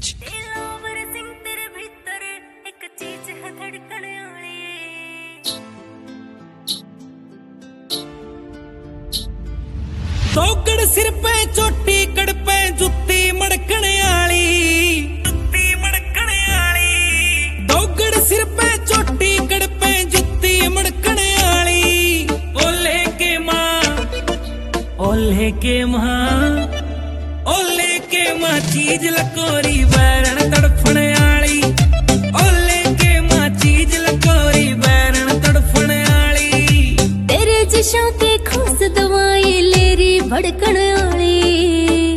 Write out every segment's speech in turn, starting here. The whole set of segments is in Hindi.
Beach। दौगड़ सिर पे चोटी कड़ पे जुत्ती मड़कण आली, जुत्ती मड़कण आली। दौगड़ सिर पे चोटी कड़ पे जुत्ती मड़कण आली। ओले के मां, ओले के मां, ओले के मां चीज लकोरी बैरन तड़फण आली। ओले के मां चीज लकोरी बैरन तड़फण आली। तेरे जिशा के खास दवाई लेरी भड़कण आली,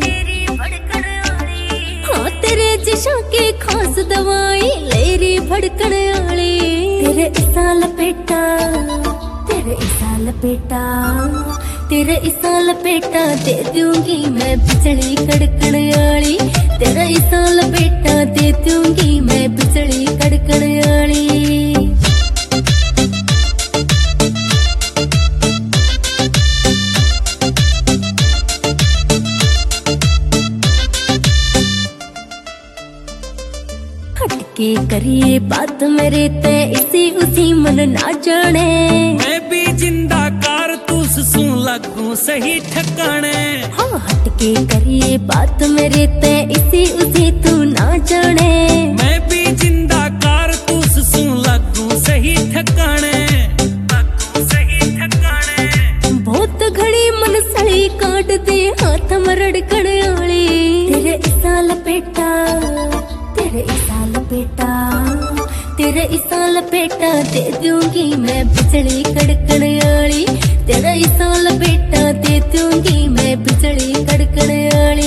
हाँ तेरे जिशा के खास दवाई लेरी भड़कण आली। तेरे इसा लपेटा, तेरे इसा लपेटा, तेरे इसा लपेटा दे दूंगी मैं बिजली कड़कण आली। तेरा इसा लपेटा दे दूंगी मैं बिजली कड़कण आली। के करिए बात मेरे ते इसी उसी मन ना जाने। मैं भी जिंदा कारतूस सू लगूं सही ठिकाने। हाँ हट के करिए बात मेरे ते इसी उसी तू ना जाने। मैं भी जिंदा कारतूस सू लगूं सही ठिकाने, लगूं सही ठिकाने। बहुत घड़ी मन सड़ी काट दे हाथ मरड़कण आली। तेरे इसा लपेटा, तेरे इसा लपेटा, तेरे इसा लपेटा दे दूंगी मैं बिजली कड़कण आली। तेरा इसा लपेटा दे दूंगी मैं बिजली कड़कण आली।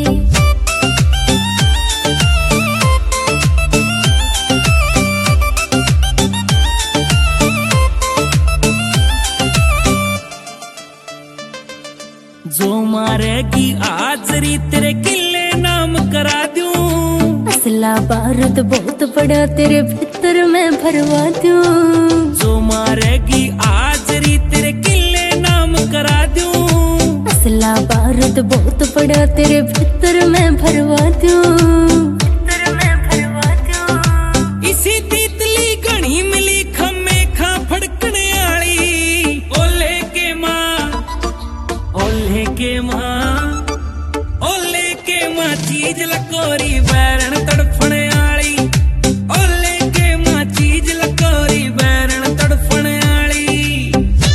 जो मारेगी आजरी तेरे किले नाम करा दूं। असला बारूद बहुत बड़ा तेरे भीतर मैं भरवा दूं। जो मारेगी आजरी तेरे किले नाम करा दूं। असला बारूद बहुत बड़ा तेरे भीतर मैं भरवा दूं। इसी तीतली घनी मिली खम्मे खा फड़कण आली। ओले के मां, ओले के मां, ओले के मां चीज लकोरी बैरन तड़फण आली। ओले के मां चीज लकोरी बैरन तड़फण आली।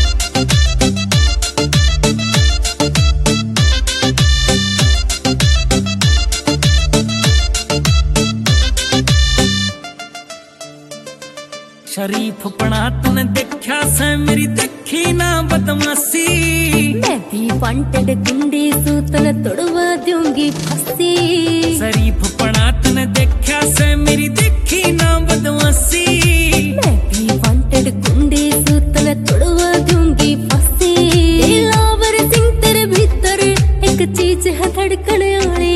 शरीफ पना तूने देखा से मेरी देखी ना बदमाशी। मैं भी वांटेड गुंडी सूतन तोड़वा दूंगी फांसी। शरीफ पना तूने देखा से मेरी देखी ना बदमाशी। मैं भी वांटेड गुंडी सूतन तोड़वा दूंगी फांसी। दिलावर सिंह तेरे भीतर एक चीज है धड़कण आली।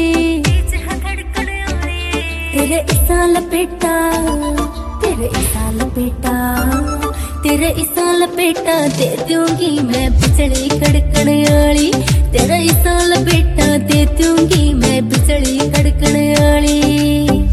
तेरे इसा लपेटा, तेरे इसा लपेटा, तेरे इसा लपेटा दे दूंगी मैं बिजली कड़कण आली। तेरा इसा लपेटा दे दूंगी मैं बिजली कड़कण आली।